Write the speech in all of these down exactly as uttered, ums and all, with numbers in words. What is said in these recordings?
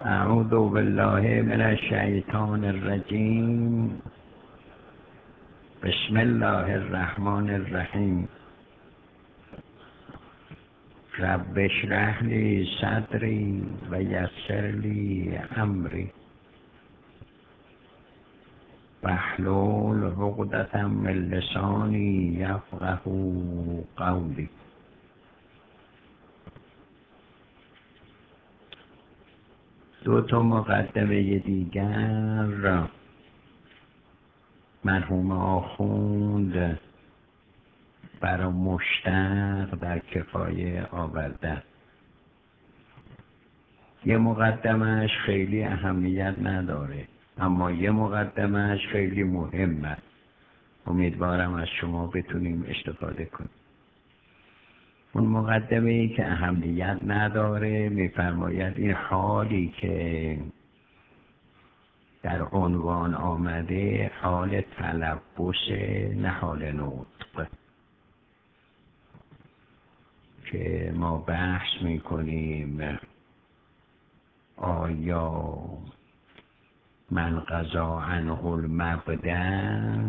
اعوذ بالله من الشیطان الرجیم. بسم الله الرحمن الرحیم. رب اشرح لی صدری و یسر لی امری واحلل عقدة من لسانی یفقهوا قولی. دو تا مقدمه دیگر را مرحوم آخوند برای مشتق در کفایه آورده. یه مقدمهش خیلی اهمیت نداره، اما یه مقدمهش خیلی مهمه. امیدوارم از شما بتونیم استفاده کنیم. اون مقدمه ای که اهمیت نداره میفرماید این حالی که در عنوان آمده حال تلبس نه حال نطق، که ما بحث میکنیم آیا من قضا عنه المبدأ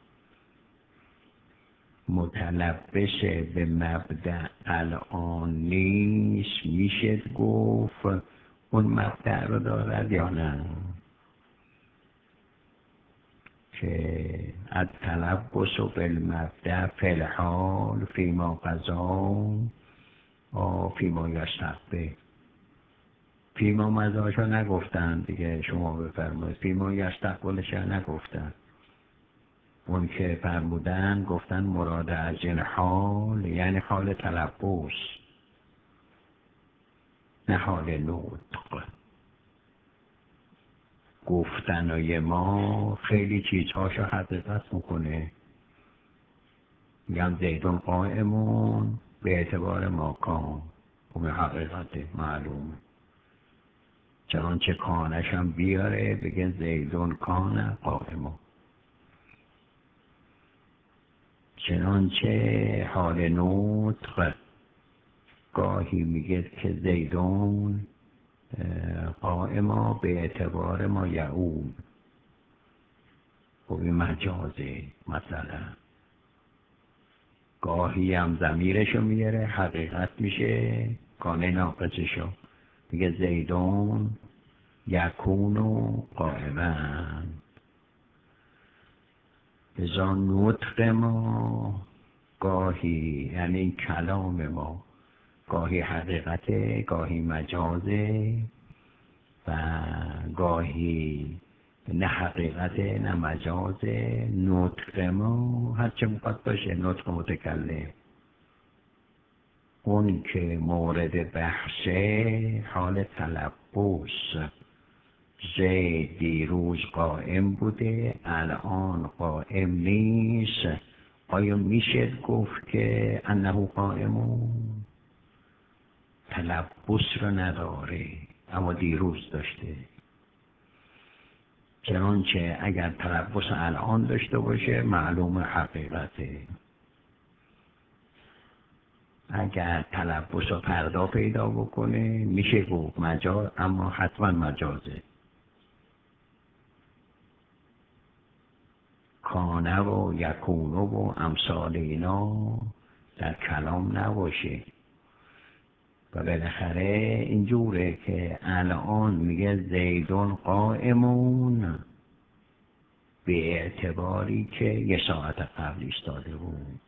متلبس به مبدأ الان نیست، میشه گفت اون مبدأ رو دارد یا نه؟ که التلبس بالمبدأ فی الحال فیما قضا و فیما یستقبل. فیما مضاشو نگفتن دیگه، شما بفرمایید. فیما یستقبلش نگفتن. اون که فرمودن گفتن مراد از این حال یعنی حال تلبس نه حال نطق. گفتنای ما خیلی چیزهاشو حقیقت میکنه. میگم زیدون قائمون به اعتبار ماکان، اون حقیقت معلومه. چنانچه کانش هم بیاره بگه زیدون کان قائمون. چنانچه حال نطق گاهی میگه که زیدون قائما به اعتبار ما یعود. خب این مجازه. مثلا گاهی هم ضمیرشو میاره حقیقت میشه کانه ناقصشو، میگه زیدون یکونو قائما. ازا نطق ما گاهی یعنی کلام ما گاهی حقیقته، گاهی مجازه و گاهی نه حقیقته نه مجازه. نطق ما هرچه میخواد باشه نطق متکلم. اون که مورد بحثه حال تلبس. زید دیروز قائم بوده الان قائم نیست، آیا میشه گفت که انه قائمون؟ تلبس رو نداره اما دیروز داشته. چنانچه اگر تلبس الان داشته باشه معلوم حقیقته. اگر تلبس رو فردا پیدا بکنه میشه گفت مجاز، اما حتما مجازه. کانه و یکونه و امثال اینا در کلام نباشه. و بالاخره اینجوره که الان میگه زیدون قائمون به اعتباری که یه ساعت قبل ایستاده بود.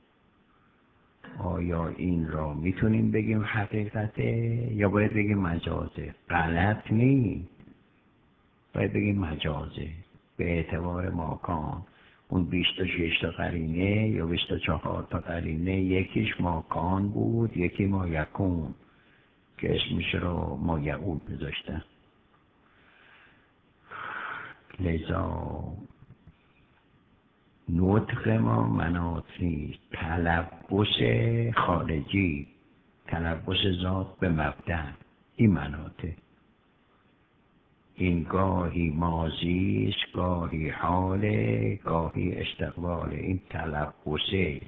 آیا این را میتونیم بگیم حقیقته یا باید بگیم مجازه؟ غلط نیست، باید بگیم مجازه به اعتبار ماکان. اون بیست و شش تا قرینه یا بیست و چهار تا قرینه یکیش ماکان بود، یکی ما یکون که اسمش رو ما یعود بذاشتن. لذا نطق ما مناط نیست. تلبس خارجی، تلبس ذات به مبدأ، این مناطه. این گاهی ماضیست، گاهی حاله، گاهی استقبال. این تلبسه.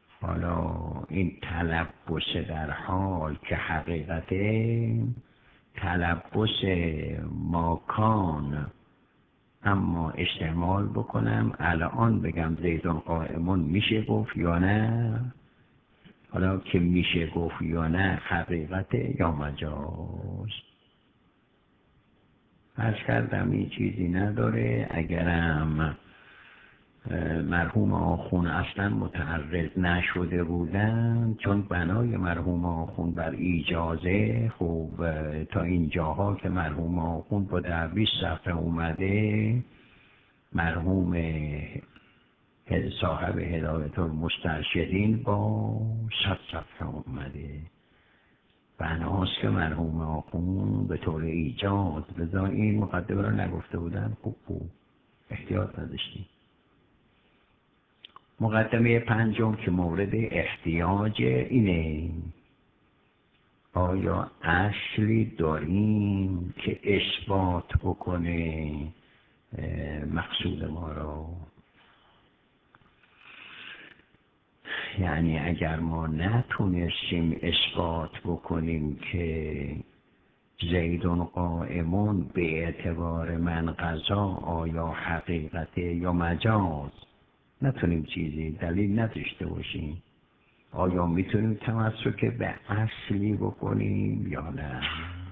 حالا این تلبس در حال که حقیقته، تلبس ماکان اما استعمال بکنم، الان بگم زیدون قائمون میشه گفت یا نه؟ حالا که میشه گفت یا نه حقیقته یا مجاز؟ عرض کردم این چیزی نداره. اگرم مرحوم آخون اصلا متعرض نشده بودن، چون بنای مرحوم آخون بر ایجازه، خب تا این جاها که مرحوم آخون با درویش صفحه اومده، مرحوم صاحب هدایت المسترشدین با صد صفحه اومده. بناست که مرحوم آخون به طور ایجاز، لذا این مقدمه رو نگفته بودن. خوب خوب احتیاط نداشتیم. مقدمه پنجم که مورد احتیاج اینه، آیا اصلی داریم که اثبات بکنه مقصود ما رو؟ یعنی اگر ما نتونستیم اثبات بکنیم که زیدون قائمون به اعتبار من قضا آیا حقیقته یا مجاز، نتونیم چیزی دلیل نداشته باشیم، آیا میتونیم تمسک به اصلی بکنیم یا نه؟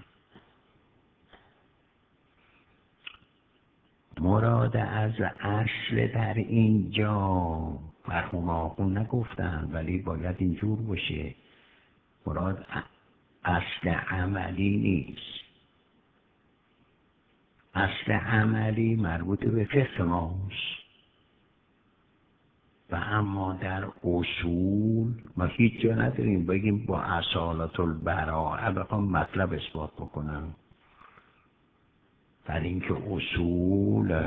مراد از اصل در اینجا مرحوم آخون نگفتن، ولی باید اینجور باشه. مراد اصل عملی نیست. اصل عملی مربوط به فقه ماست و اما در اصول ما هیچ جا نداریم بگیم با اصالت البراءه بخوام مطلب اثبات بکنم. در اینکه اصول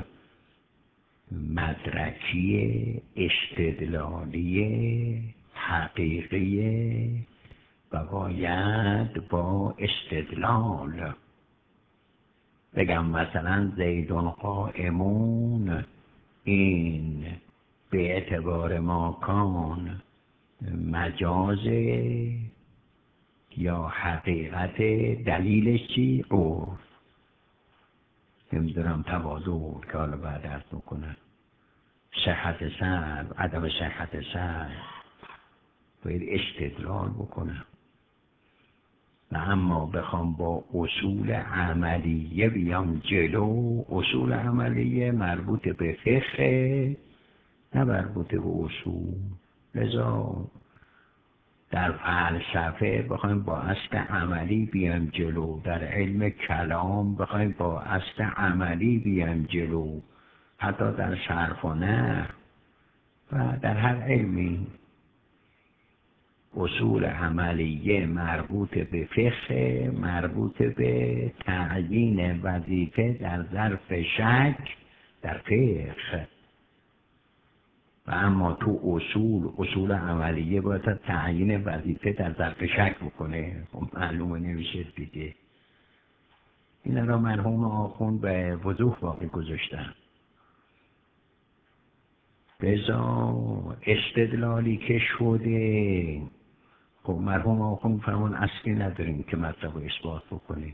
مدرکی، استدلالی، حقیقی و باید با استدلال بگم مثلا زیدون قائمون این به اعتبار ماکان مجاز یا حقیقت، دلیلش چی؟ عرف. نمیدونم تواضع که حالا بعد عرض میکنم، صحت سند، عدم صحت سند، باید استدلال بکنم. و اما بخوام با اصول عملیه بیام جلو، اصول عملیه مربوط به فقه نه مربوط به اصول. لذا در فلسفه بخوایم با اصل عملی بیام جلو، در علم کلام بخوایم با اصل عملی بیام جلو، حتی در صرف و نحو و در هر علمی اصول عملیه مربوط به فقه، مربوط به تعیین وظیفه در ظرف شک در فقه. و اما تو اصول اصول عملیه باید تعیین وظیفه در ظرف شک بکنه. معلومه نمیشه دیگه. این را مرحوم آخون به وضوح واقع گذاشتن. لذا استدلالی که شده، خب مرحوم آخون فرمان اصلی نداریم که مطلب رو اثبات بکنیم.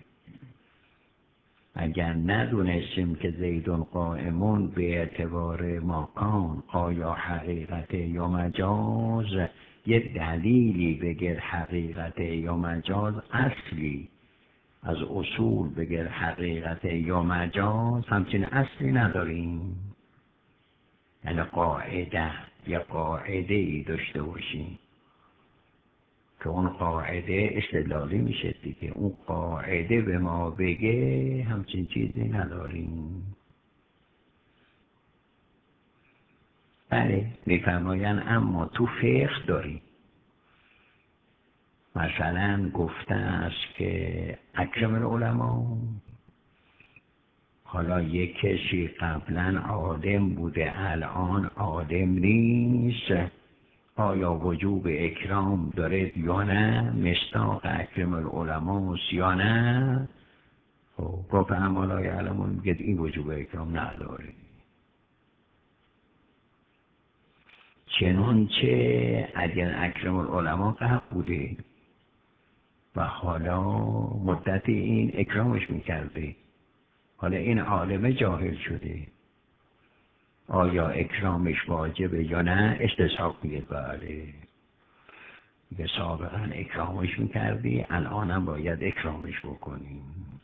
اگر ندونستیم که زیدون قائمون به اعتبار ماکان آیا حقیقت یا مجاز، یه دلیلی بگیر حقیقت یا مجاز، اصلی از اصول بگیر حقیقت یا مجاز، همچین اصلی نداریم. یعنی قاعده یا قاعده ای داشته باشیم که اون قاعده استدلالی میشه دیگه. اون قاعده به ما بگه همچین چیزی نداریم. بله میفرماین اما تو فقه داریم. مثلا گفته است که اکرم العلماء، حالا یک کسی قبلا عالم بوده الان عالم نیست، آیا وجوب اکرام داره یا نه؟ مصداق اکرم العلماء یا نه؟ خب گفت اما لا یعلمون میگه این وجوب اکرام نداره. چنانچه اگر اکرم العلماء قبل بوده و حالا مدت این اکرامش میکرده، حالا این عالم جاهل شده، آیا اکرامش واجبه یا نه؟ استصحاب میگه بله، میگه سابقا اکرامش میکردی الانم باید اکرامش بکنیم.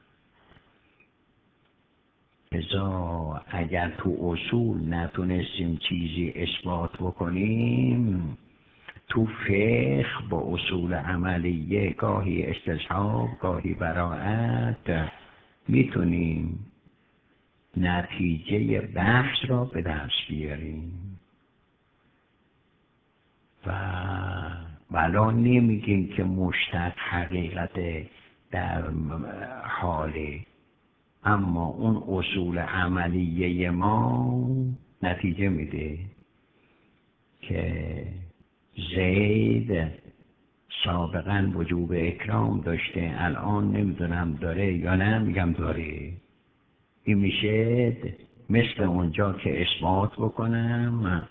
ازا اگر تو اصول نتونستیم چیزی اثبات بکنیم، تو فقه با اصول عملیه گاهی استصحاب گاهی براءت میتونیم نتیجه بحث را به دست بیاریم و ولا نمیگیم که مشتق حقیقت در حاله، اما اون اصول عملیه ما نتیجه میده که زید سابقا وجوب اکرام داشته، الان نمیدونم داره یا نه، میگم داره. این میشه مثل اونجا که اثبات بکنم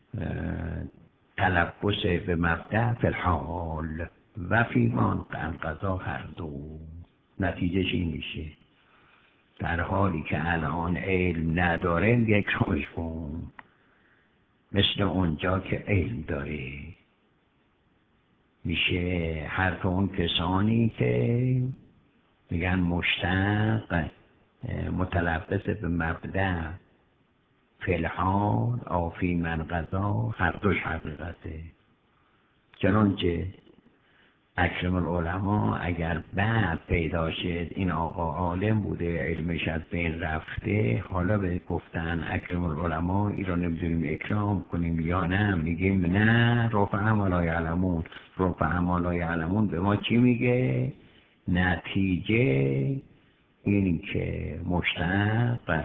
تلبس به مبدأ فی الحال و فیمان قضا هر دو، نتیجهش این میشه در حالی که الان علم نداره یک روش کن، مثل اونجا که علم داره. میشه حرف اون کسانی که میگن مشتق متلبس به مبدأ فی الحال او فی من قضا، هر دوش حقیقته. چنانچه اکرم العلماء اگر بعد پیدا شد این آقا عالم بوده علمش از بین رفته، حالا به گفتن اکرم العلماء این را نمیدونیم اکرام کنیم یا نه، میگیم نه رفع ما لا یعلمون. رفع ما لا یعلمون به ما چی میگه؟ نتیجه این که مشتق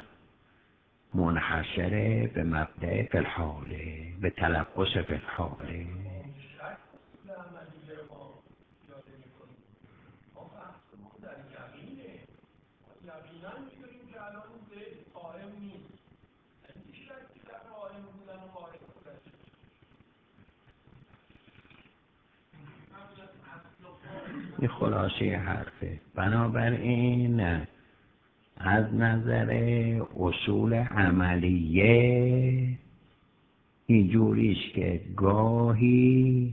منحصره به مبدأ فی الحاله، به تلبس فی الحاله. این خلاصه حرفه. بنابراین از نظر اصول عملیه اینجوریست که گاهی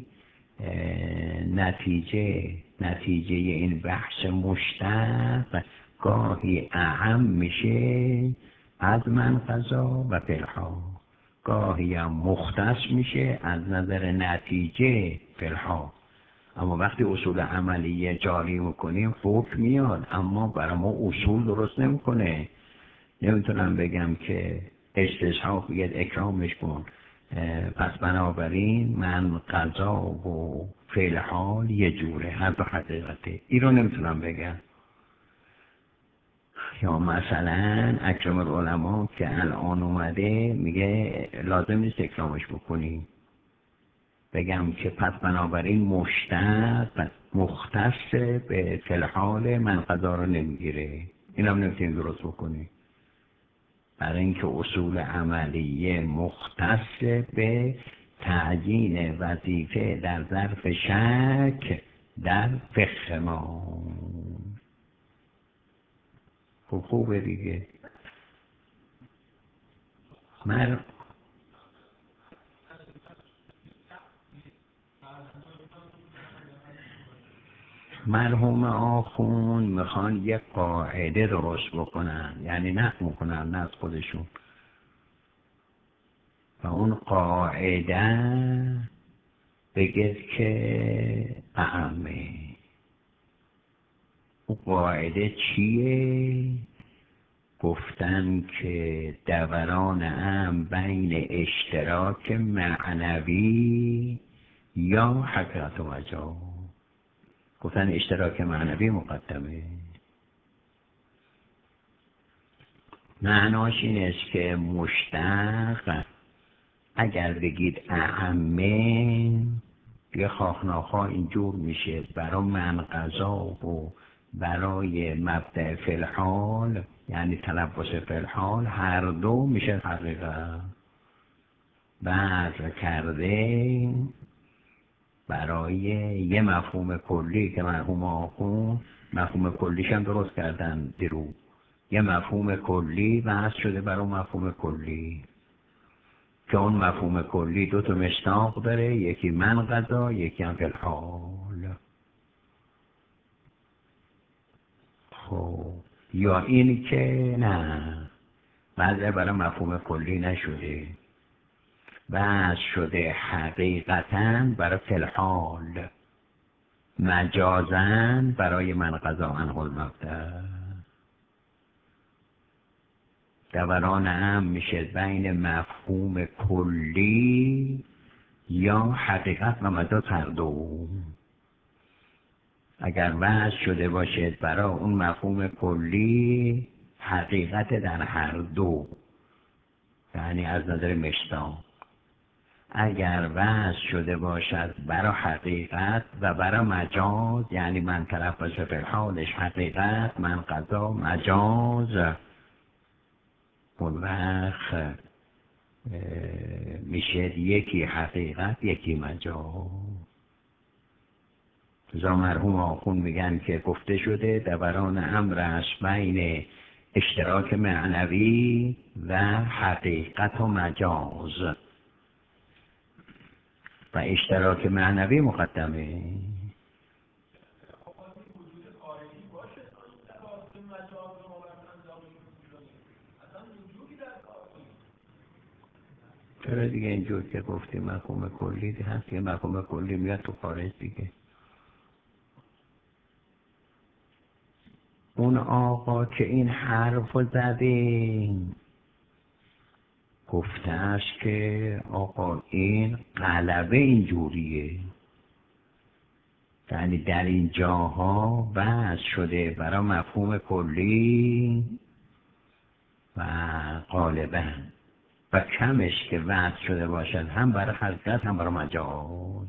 نتیجه نتیجه این بحث مشتق گاهی اهم میشه از من قضا و فی الحال، گاهی هم مختص میشه از نظر نتیجه فی الحال. اما وقتی اصول عملیه جاری میکنیم حکم میاد، اما برای ما اصول درست نمیکنه. نمیتونم بگم که استصحاب بگید اکرامش کن، پس بنابراین من قضا و فعل حال یه جوره، هر دو حقیقته. این رو نمیتونم بگم. یا مثلا اکرم العلماء که الان اومده میگه لازم نیست اکرامش بکنیم، بگم که پس بنابراین مشتق مختص به فی الحال من قضا رو نمیگیره، این هم نمیتونیم درست بکنیم، برای اینکه اصول عملیه مختص به تعیین وظیفه در ظرف شک در فقه ما. خوب خوبه دیگه. مر مرحوم آخون میخوان یک قاعده درست بکنن، یعنی نقل میکنن نه از خودشون، و اون قاعده بگید که اهمه. اون قاعده چیه؟ گفتن که دوران ام بین اشتراک معنوی یا حقیقت و مجاز. گفتن اشتراک معنوی مقدمه. معناش این است که مشتق اگر بگید اعمه یه خواهناخواه اینجور میشه برای من قضا و برای مبدأ فی الحال، یعنی تلبس فی الحال، هر دو میشه حقیقت. بعض کرده برای یه مفهوم کلی که مرحوم آخوند مفهوم کلیش هم درست کردن درو، یه مفهوم کلی بحث شده برای مفهوم کلی که اون مفهوم کلی دو تا مشتاق داره، یکی من قضا، یکی هم فی الحال. خب یا این که نه بعضی برای مفهوم کلی نشده، بحث شده حقیقتاً برای فی الحال، مجازاً برای من قضا عنه المبدأ. دوران هم میشه بین مفهوم کلی یا حقیقت و مجاز هر دو. اگر وضع شده باشد برای اون مفهوم کلی حقیقت در هر دو، یعنی از نظر مشتاق. اگر وضع شده باشد برای حقیقت و برای مجاز، یعنی من طرف باشه به حالش حقیقت، من قضا مجاز، اون وقت میشه یکی حقیقت یکی مجاز. زا مرحوم آخوند میگن که گفته شده دوران امرش بین اشتراک معنوی و حقیقت و مجاز و اشتراک معنوی مقدمه. چرا دیگه اینجور که گفتیم مفهوم کلی هست که مفهوم کلی میاد تو خارج دیگه. اون آقا که این حرف زدیم گفتهش که آقا این غلبه اینجوریه، یعنی در این جاها بحث شده برای مفهوم کلی و غالبا و کمش که بحث شده باشد هم برای حقیقت هم برای مجاز.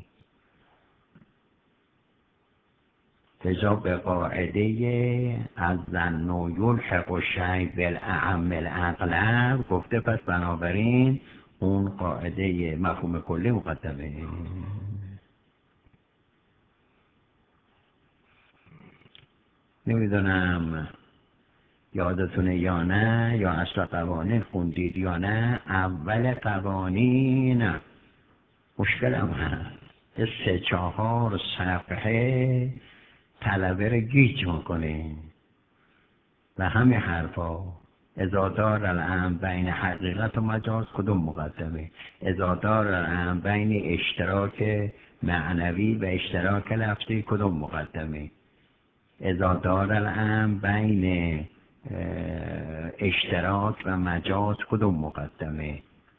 لذا به قاعده از ظن یلحق الشیء بالاعم الاغلب گفته، پس بنابراین اون قاعده مفهوم کلی مقدمه. نمیدونم یادتونه یا نه، یا اصلا قوانین خوندید یا نه. اول قوانین مشکلم هست، سه چهار صفحه طلبه رو گیج میکنه و همه حرفا. اذا دار الامر بین حقیقت و مجاز کدوم مقدمه؟ اذا دار الامر بین اشتراک معنوی و اشتراک لفظی کدوم مقدمه؟ اذا دار الامر بین اشتراک و مجاز کدوم مقدمه؟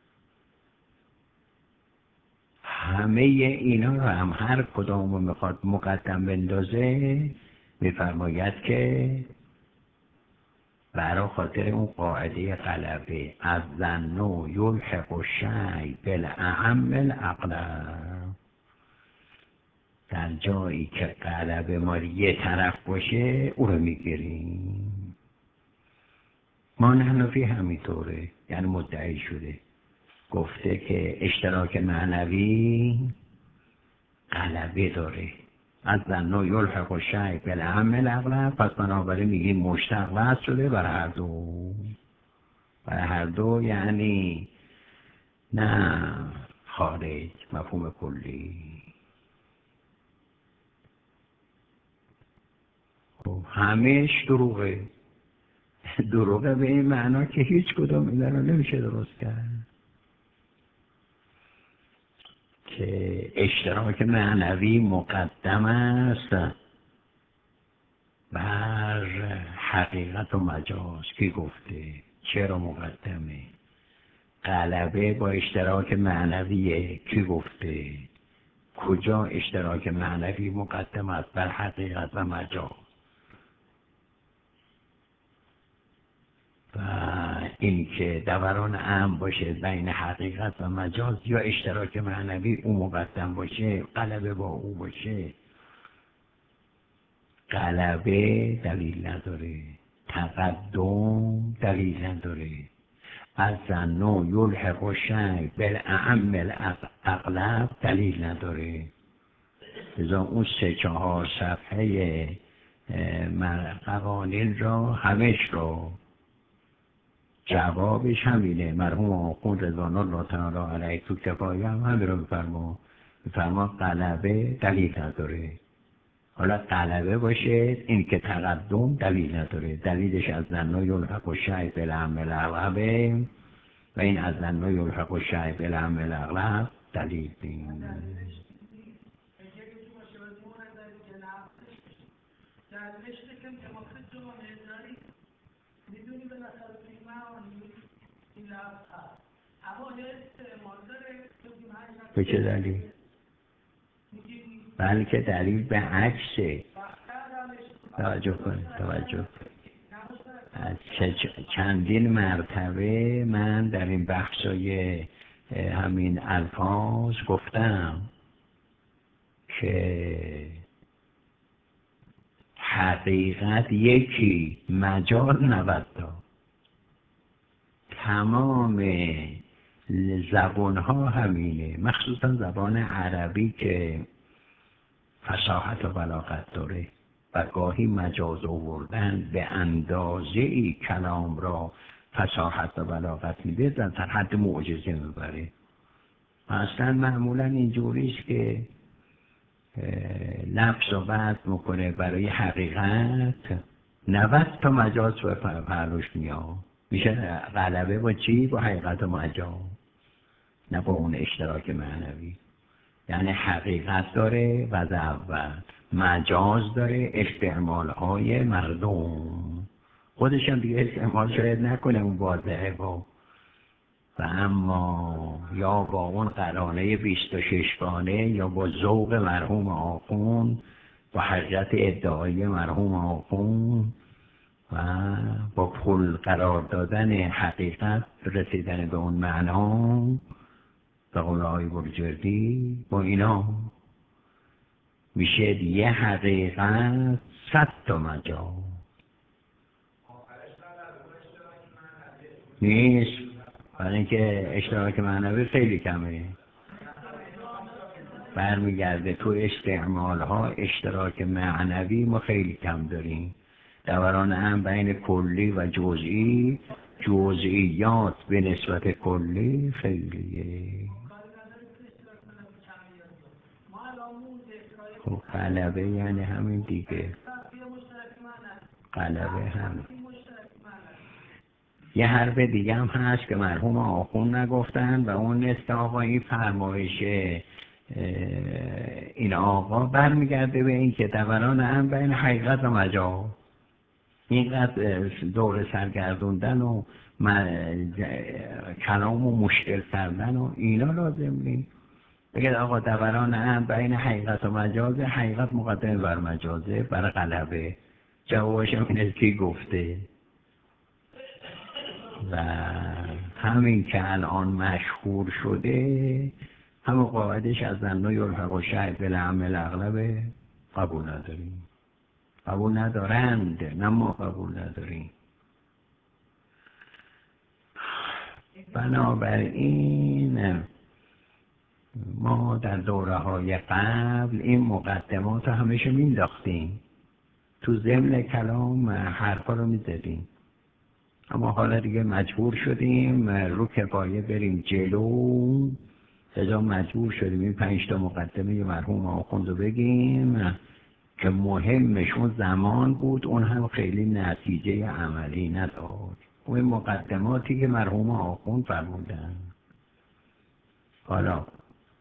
همه اینا رو هم هر کدوم رو میخواد مقدم بندازه، میفرماید که برای خاطر اون قاعده غلبه از ظن یلحق الشیء بالاعم الاغلب، در جایی که غلبه ما یه طرف باشه او رو میگیریم. ما حنفی همینطوره، یعنی مدعی شده گفته که اشتراک معنوی غلبه داره، از ظن یلحق الشیء بالاعم الاغلب، پس بنابراین میگیم مشتق وضع شده برای هر دو، برای هر دو، یعنی نه خارج مفهوم کلی. خب همهش دروغه. دروغه به این معنا که هیچ کدوم اینا رو نمیشه درست کرد، که اشتراک معنوی مقدم است بر حقیقت و مجاز. کی گفته؟ چرا مقدمه؟ غلبه با اشتراک معنویه. کی گفته؟ کجا اشتراک معنوی مقدم است بر حقیقت و مجاز؟ و این که دوران امر باشه بین حقیقت و مجاز، یا اشتراک معنوی او مقدم باشه غلبه با او باشه. غلبه دلیل نداره، تقدم دلیل نداره. از ظن یلحق الشیء بالاعم الاغلب دلیل نداره. لذا اون سه چهار صفحه قوانین را همش رو جوابش همینه. مرحوم آخوند رضوان الله تعالی علیه تو کفایه هم همین رو میفرما میفرما غلبه دلیل نداره. حالا غلبه باشه این که تقدم دلیل نداره، دلیلش از ظن یلحق الشیء بالعمل الاغلب و این از ظن یلحق الشیء بالعمل الاغلب دلیل نیست. به چه دلیل؟ بلکه دلیل به عکسه. توجه کنید توجه چندین مرتبه من در این بخشای همین الفاظ گفتم که حقیقت یکی، مجال نود تا. تمام زبان ها همینه، مخصوصا زبان عربی که فصاحت و بلاغت داره و گاهی مجاز آوردن به اندازه ای کلام را فصاحت و بلاغت میده در حد معجزه میبره. اصلا معمولا اینجوریست که لفظ و وضع میکنه برای حقیقت، نود تا مجاز و پرلوش میاد، میشه غلبه با چی؟ با حقیقت و مجاز، نه با اون اشتراک معنوی. یعنی حقیقت داره وضع اول، مجاز داره استعمال های مردم، خودش هم دیگه استعمال شاید نکنه اون واضحه با و اما یا با اون قرانه بیست و شش گانه یا با ذوق مرحوم آخوند، با حقیقت ادعایی مرحوم آخوند و با پل قرار دادن حقیقت رسیدن به اون معنا به قول آقای بروجردی، با اینا میشه یه حقیقت صد تا مجاز نیست، برای اینکه اشتراک معنوی خیلی کمه، برمیگرده تو استعمال ها اشتراک معنوی ما خیلی کم داریم. دوران هم بین کلی و جزئی، جزئیات به نسبت کلی خیلیه. خب غلبه یعنی همین دیگه، غلبه همین. یه حرف دیگه هم هست که مرحوم آخوند نگفتن و اون است آقا این فرمایش این آقا برمیگرده به این که دوران هم بین حقیقت و مجاز، اینقدر دور سرگردوندن و کلام و مشکل کردن و اینا لازم نیست. بگید آقا دوران هم بین حقیقت و مجازه، حقیقت مقدمه بر مجازه برای غلبه. جوابش هم این است که گفته و همین که الان مشهور شده همه قاعدش از ظن یلحق الشیء بالعمل الاغلب قبول نداریم، قبول ندارند، نه ما قبول نداریم. بنابراین ما در دوره های قبل این مقدمات رو همیشه مینداختیم تو ضمن کلام، حرفا رو میزدیم، اما حالا دیگه مجبور شدیم رو کفایه بریم جلو، لذا مجبور شدیم این پنج تا مقدمه مرحوم آخوند رو بگیم که مهمش اون زمان بود، اون هم خیلی نتیجه عملی نداشت، اون مقدماتی که مرحوم آخوند فرمودن. حالا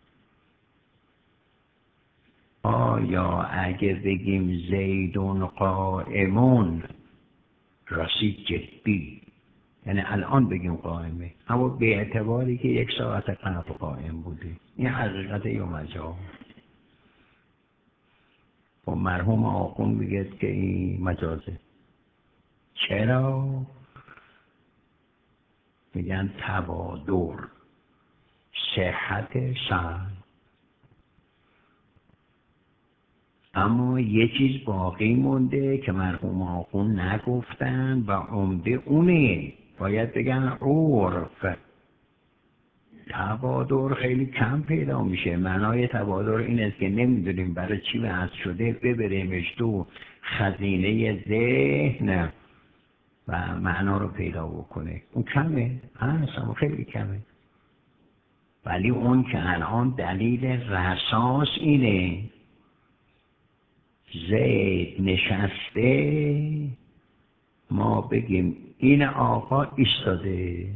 آیا اگه بگیم زیدون قائمون راسید جدی، یعنی الان بگیم قائمه، اما به اعتباری که یک ساعت قبل قائم بوده، این حقیقت یا مجاز؟ و مرحوم آخوند میگه که این مجازه. چرا؟ میگن توادر، صحت سند. اما یه چیز باقی مونده که مرحوم آخوند نگفتن و عمده اونه، باید بگن عرف. تبادر خیلی کم پیدا میشه. معنای تبادر این است که نمیدونیم برای چی وضع شده، ببریمش تو خزینه ذهن و معنا رو پیدا بکنه. اون کمه، هست اما خیلی کمه. ولی اون که الان دلیل رساس اینه زید نشسته، ما بگیم این آقا ایستاده.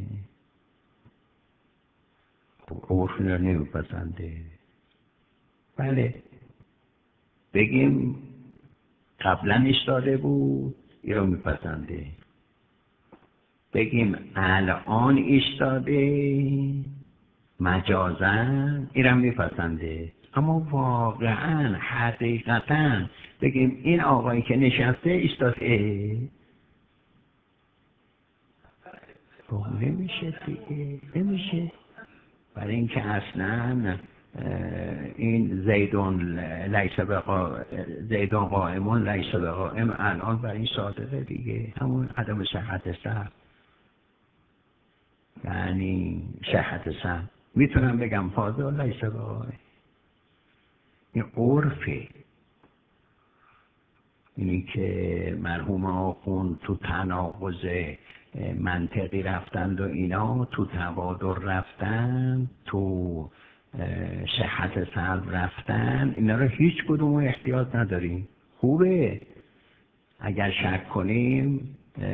عرف رو نمیپسنده. بله بگیم قبلا ایستاده بود، این رو میپسنده. بگیم الان ایستاده مجازن، این رو میپسنده. اما واقعا حقیقتا بگیم این آقایی که نشسته ایستاده، نمیشه دیگه، نمیشه. برای اینکه اصلا این زیدون لیس بقا زیدون قائمون لیس بقائم الان برای این صادقه دیگه، همون عدم صحت سر. یعنی صحت سر میتونم بگم فاضل لیس بقائم. این عرفه. اینی که مرحوم آخوند تو تناقض منطقی رفتند و اینا، تو تبادر رفتن، تو صحت سلب رفتن، اینا رو هیچ کدوم احتیاط نداریم. خوبه اگر شک کنیم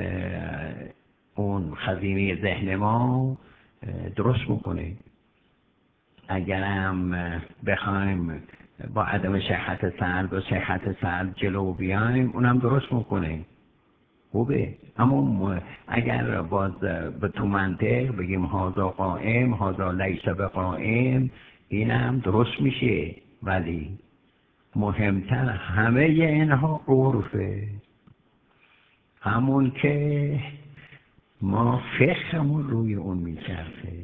اون خزینه ذهن ما درست میکنه. اگر هم بخوایم با عدم صحت سلب و صحت سلب جلو بیایم، اونم درست میکنه. خوبه. اما اگر باز به تو منطق بگیم هذا قائم هذا لیس بقائم، اینم درست میشه. ولی مهمتر همه اینها عرفه. همون که ما فقهمون روی اون میچرخه.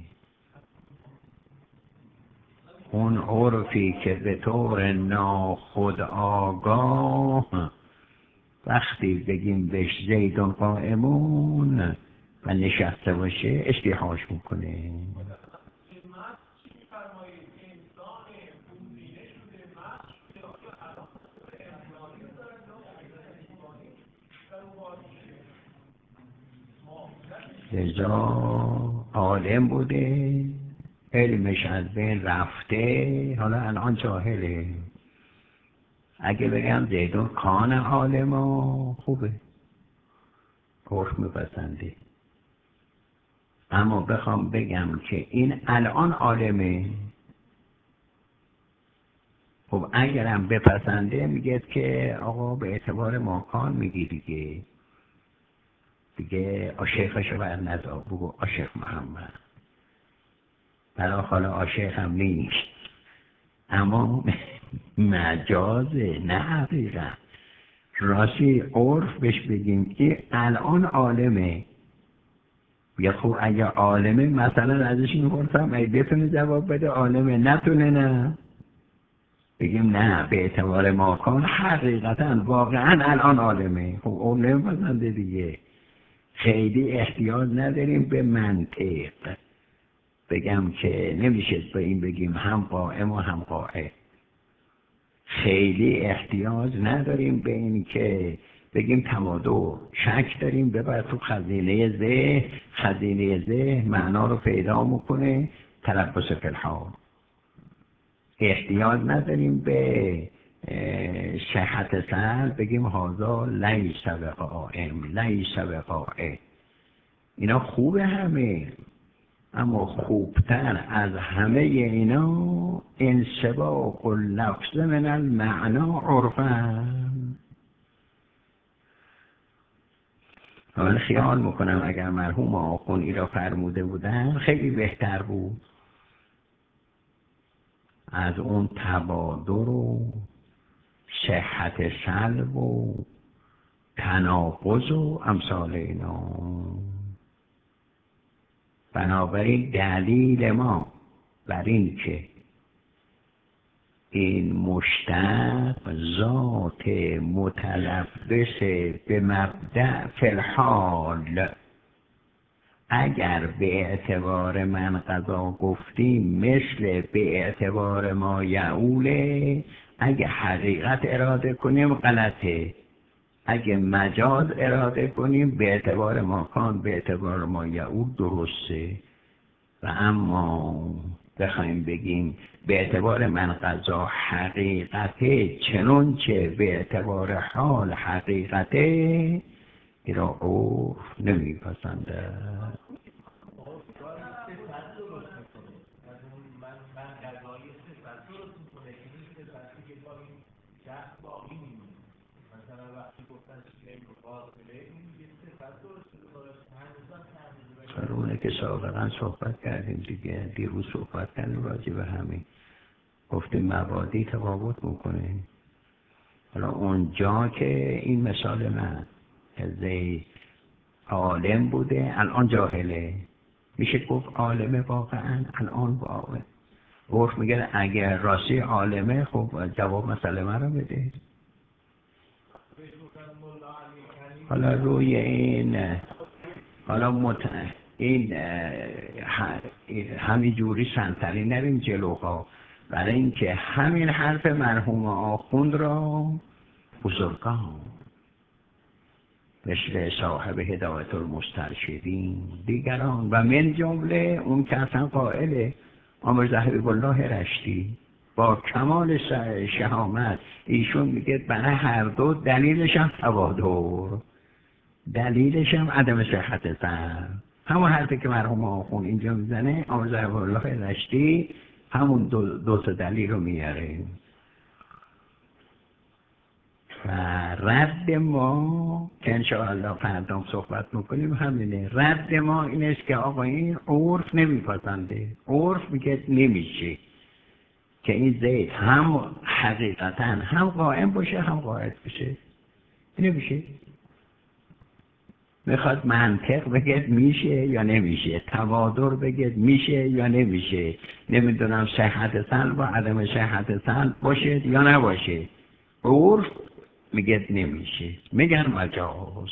اون عرفی که به طور ناخود آگاه وقتی بگیم بهش زیدون قائمون و نشسته باشه اشتیهاش میکنه. لذا عالم بوده، علمش از بین رفته، حالا الان جاهله. اگه بگم زیدون کان عالما خوبه، عرف میپسنده. اما بخوام بگم که این الان عالمه، خب اگرم بپسنده میگه که آقا به اعتبار ماکان میگی دیگه، دیگه عاشقشو بر ندا، بگو عاشق محمد. برای حالا عاشق هم نیست، اما مجازه نه حقیقت. راستی عرف بهش بگیم که الان عالمه. بگه خب اگه عالمه مثلا ازش میپرسم اگه بتونه جواب بده عالمه، نتونه نه بگیم نه به اعتبار ماکان حقیقتا واقعا الان عالمه. خب اون نمیپسنده دیگه. خیلی احتیاج نداریم به منطق بگم که نمیشه به این بگیم هم قائم و هم قائم. خیلی احتیاج نداریم به این که بگیم تمادر. شک داریم ببر تو خزینه ذهن، خزینه ذهن معنا رو پیدا میکنه. تلبس فی الحال. احتیاج نداریم به صحت سر بگیم هذا لیس بقائم لیس بقائم. اینا خوبه همه، اما خوبتر از همه اینا انسباق اللفظ من المعنا عرفا. حالا خیال میکنم اگر مرحوم آخوند اینا فرموده بودن خیلی بهتر بود از اون تبادر و صحت سلب و تناقض و امثال اینا. بنابراین دلیل ما بر این که این مشتق ذات متلبس به مبدأ فی الحال اگر به اعتبار من قضا گفتیم مثل به اعتبار ما یعوله، اگه حقیقت اراده کنیم غلطه، اگه مجاز اراده کنیم به اعتبار ما کان به اعتبار ما یعول درسته. و اما بخوایم بگیم به اعتبار من قضا حقیقته چنون چه به اعتبار حال حقیقته، این را عرف نمیپسنده. اونه که سابقا صحبت کردیم دیگه، دیروز صحبت کردیم راجع به همین، گفتیم مبادی تفاوت میکنه. حالا اونجا که این مثال من زی عالم بوده الان جاهله، میشه گفت عالمه واقعا الان واقعا. عرف میگه اگر راستی عالمه خب جواب مسئله من رو بده. حالا روی این حالا مت... این همین جوری سنتری نریم جلوها، برای اینکه همین حرف مرحوم آخوند را بزرگان مثل صاحب هدایت المسترشدین دیگران و من جمله اون که اصلا قائله آمرزه حبیب الله رشتی با کمال شهامت ایشون میگه برای هر دو دلیلش هم توادر، دلیلش هم عدم صحت زن. همون حرفی که مرحوم آخوند اینجا میزنه آمرزه حبیب الله رشتی همون دو, دو تا دلیل رو میاره. و رد ما که انشاءالله فردا صحبت میکنیم همینه، رد ما این است که آقا این عرف نمیپسنده، عرف میگه نمیشه که این زید هم حقیقتا هم قائم باشه هم قاعد بشه، نمیشه. میخواد منطق بگید میشه یا نمیشه، توادر بگید میشه یا نمیشه، نمیدونم صحت سلب و عدم صحت سلب باشه یا نباشه، عرف میگه نمیشه، میگن مجاز.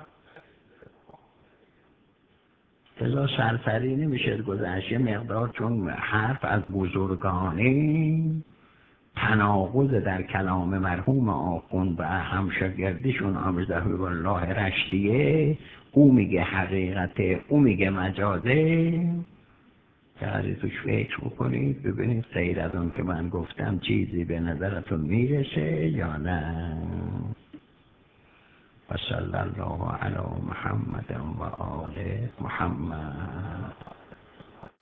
لذا سرسری نمیشه گذشت مقدار، چون حرف از بزرگانه تناقض در کلام مرحوم آخوند و همشاگردشون آمرزه حبیب الله رشتیه، او میگه حقیقته او میگه مجازه. که توش فکر بکنید ببینید غیر از اون که من گفتم چیزی به نظرتون میرسه یا نه. و صلی الله علی محمد و آل محمد.